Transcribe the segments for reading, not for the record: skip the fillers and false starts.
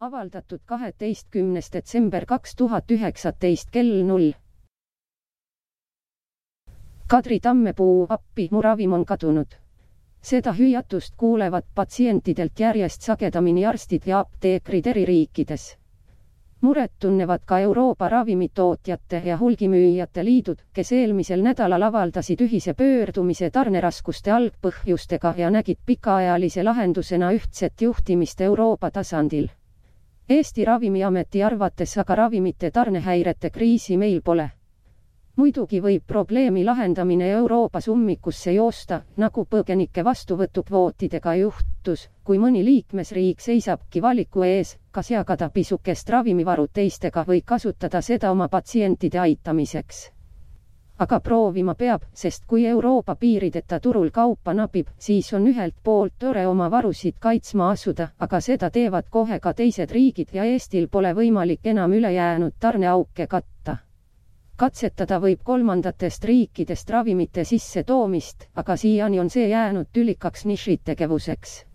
Avaldatud 12. detsember 2019 kell 0. Kadri Tammepuu, appi, mu ravim on kadunud. Seda hüüatust kuulevad patsientidelt järjest sagedamini arstid ja apteekrid eri riikides. Muret tunnevad ka Euroopa ravimitootjate ja hulgimüüjate liidud, kes eelmisel nädalal avaldasid ühise pöördumise tarneraskuste algpõhjustega ja nägid pikaajalise lahendusena ühtset juhtimist Euroopa tasandil. Eesti Ravimiameti arvates aga ravimite tarnehäirete kriisi meil pole. Muidugi võib probleemi lahendamine Euroopas ummikusse joosta, nagu põgenike vastuvõtukvootidega juhtus, kui mõni liikmesriik seisabki valiku ees, kas jagada pisukest ravimivarud teistega või kasutada seda oma patsientide aitamiseks. Aga proovima peab, sest kui Euroopa piirideta turul kaupa napib, siis on ühelt poolt tore oma varusid kaitsma asuda, aga seda teevad kohe ka teised riigid ja Eestil pole võimalik enam ülejäänud tarneauke katta. Katsetada võib kolmandatest riikidest ravimite sisse toomist, aga siiani on see jäänud tülikaks nišitegevuseks.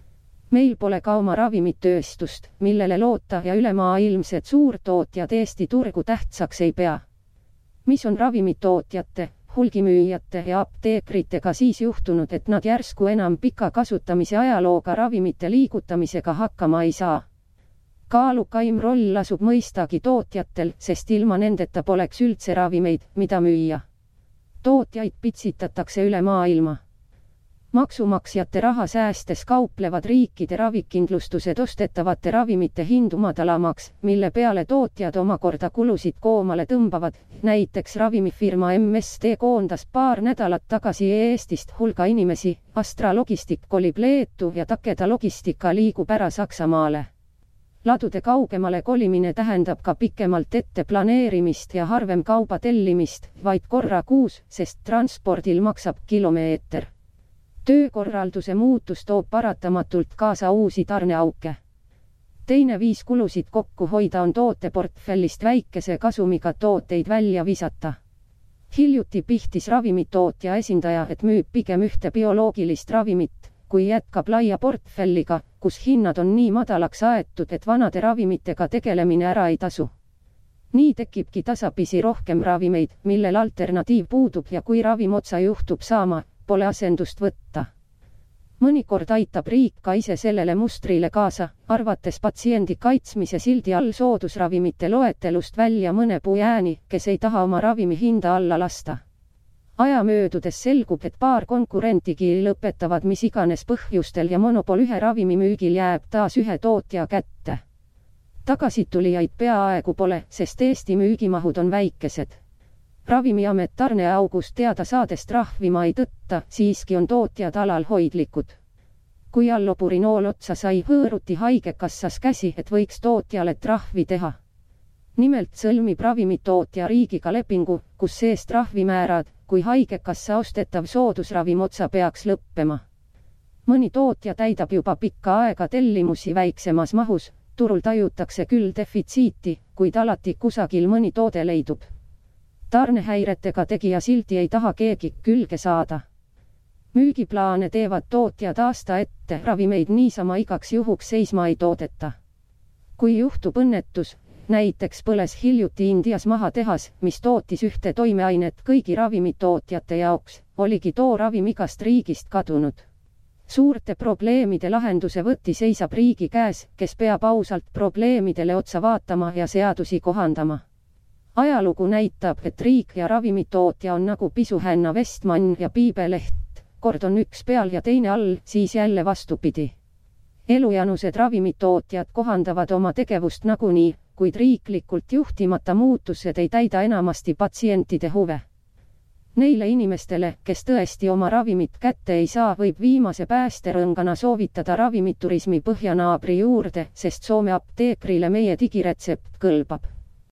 Meil pole ka oma ravimitööstust, millele loota ja ülemaailmsed suurtootjad Eesti turgu tähtsaks ei pea. Mis on ravimitootjate, hulgimüüjate ja apteekritega siis juhtunud, et nad järsku enam pika kasutamise ajalooga ravimite liigutamisega hakkama ei saa? Kaalukaim roll lasub mõistagi tootjatel, sest ilma nendeta poleks üldse ravimeid, mida müüa. Tootjaid pitsitatakse üle maailma. Maksumaksjate raha säästes kauplevad riikide ravikindlustused ostetavate ravimite hindu madalamaks, mille peale tootjad omakorda kulusid koomale tõmbavad. Näiteks ravimifirma MSD koondas paar nädalat tagasi Eestist hulga inimesi, Astra Logistik kolib Leetu ja Takeda Logistika liigub ära Saksamaale. Ladude kaugemale kolimine tähendab ka pikemalt ette planeerimist ja harvem kauba tellimist, vaid korra kuus, sest transpordil maksab kilomeeter. Töökorralduse muutus toob paratamatult kaasa uusi tarneauke. Teine viis kulusid kokku hoida on tooteportfellist väikese kasumiga tooteid välja visata. Hiljuti pihtis ravimitootja esindaja, et müüb pigem ühte bioloogilist ravimit, kui jätkab laia portfelliga, kus hinnad on nii madalaks aetud, et vanade ravimitega tegelemine ära ei tasu. Nii tekibki tasapisi rohkem ravimeid, millel alternatiiv puudub ja kui ravim otsa juhtub saama, pole asendust võtta. Mõnikord aitab riik ka ise sellele mustrile kaasa, arvates patsiendi kaitsmise sildi all soodusravimite loetelust välja mõne pujääni, kes ei taha oma ravimi hinda alla lasta. Aja möödudes selgub, et paar konkurentigi lõpetavad mis iganes põhjustel ja monopol ühe ravimi müügil jääb taas ühe tootja kätte. Tagasitulijaid peaaegu pole, sest Eesti müügimahud on väikesed. Ravimiamet tarneaugust teada saades trahvima ei tõtta, siiski on tootjad alal hoidlikud. Kui allopurinool otsa sai, hõõruti haigekassas käsi, et võiks tootjale trahvi teha. Nimelt sõlmib ravimitootja riigiga lepingu, kus sees trahvimäärad, kui haigekassa ostetav soodusravim otsa peaks lõppema. Mõni tootja täidab juba pikka aega tellimusi väiksemas mahus, turul tajutakse küll defitsiiti, kuid alati kusagil mõni toode leidub. Tarnehäiretega tegija silti ei taha keegi külge saada. Müügiplaane teevad tootjad aasta ette, ravimeid niisama igaks juhuks seisma ei toodeta. Kui juhtub õnnetus, näiteks põles hiljuti Indias maha tehas, mis tootis ühte toimeainet kõigi ravimitootjate jaoks, oligi too ravim igast riigist kadunud. Suurte probleemide lahenduse võti seisab riigi käes, kes peab ausalt probleemidele otsa vaatama ja seadusi kohandama. Ajalugu näitab, et riik ja ravimitootja on nagu pisuhänna Vestmann ja piibeleht, kord on üks peal ja teine all, siis jälle vastupidi. Elujanused ravimitootjad kohandavad oma tegevust nagunii, kuid riiklikult juhtimata muutused ei täida enamasti patsientide huve. Neile inimestele, kes tõesti oma ravimit kätte ei saa, võib viimase päästerõngana soovitada ravimiturismi põhjanaabri juurde, sest Soome apteekrile meie digiretsept kõlbab.